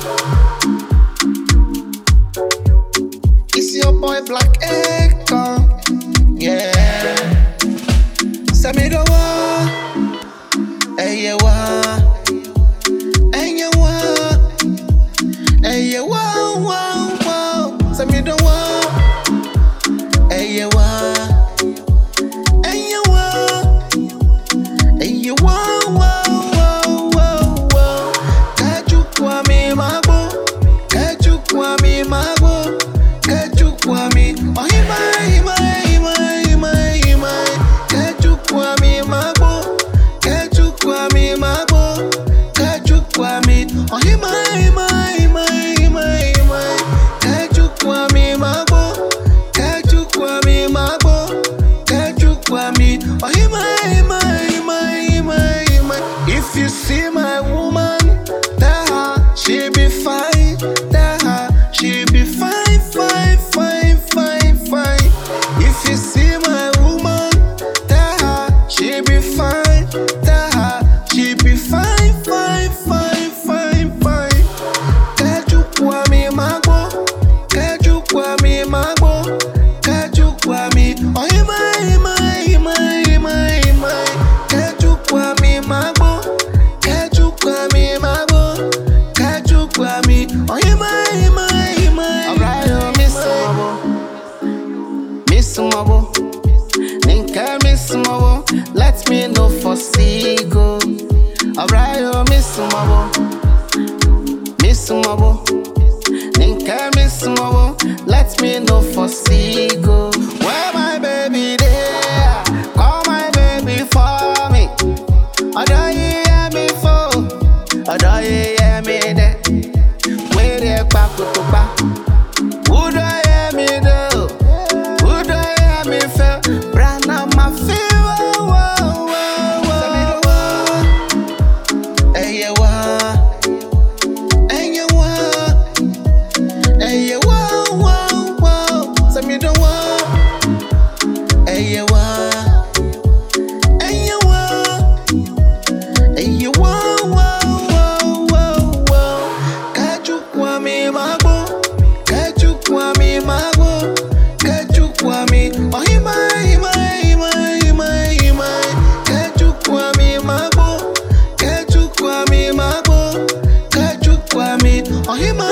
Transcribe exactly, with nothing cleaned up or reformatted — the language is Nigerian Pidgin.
It's your boy Black Echo. Yeah. Send me the one. Hey, yeah, one. Hey, yeah, one. Hey, yeah, one, one, one. Send me the one. Hey, yeah, one. Hey, yeah, one. Hey, yeah, one, one, one, one, one. Kaju kwa mi mago. Kaju kwa mi mago. Kaju kwa mi. Oh, hima, hima, hima, hima, hima. Kaju kwa mi mago. Kaju kwa mi mago. Kaju kwa mi. Oh, hima, hima, hima, hima, hima. Kaju kwa mi mago. Kaju kwa mi mago. Kaju kwa mi. Oh, hima, hima, hima, hima, hima. If you see my woman, tell her she be fine. Tell her she be fine, fine, fine, fine, fine. If you see my woman, tell her she be fine. Tell her she be fine, fine, fine, fine, fine. Kaju kwa mi mago. Kaju kwa mi mago. Kaju kwa mi. Oh, hima, hima, hima, hima, hima. Kaju kwa mi mago. Kaju kwa mi mago. Kaju kwa mi. Oh, hima, hima, hima. Alright, oh, miss mabo. Miss mabo. Ninka miss mabo. Let me know for Sigo. Alright, oh, miss mabo. Miss mabo. Ninka miss mabo. Let me know for Sigo. Where my baby there? Call my baby for me. Although you hear me for, although you hear me there. Where they back to back. Who do you hear me do? Who do you hear me feel? Brand up my feel. Whoa, whoa, whoa, whoa. Hey, yeah, wah. Hey, yeah, wah. Hey, yeah, wah, wah, wah. Send me the wah. Hey, yeah, wah. Hey, yeah, wah. Hey, yeah, wah, wah, wah, wah, wah. Kaju kwa mi mago. Kaju kwa mi mago. Kaju kwa mi. Oh, hima, hima, hima, hima, hima. Kaju kwa mi mago. Kaju kwa mi mago. Kaju kwa mi. Oh, hima.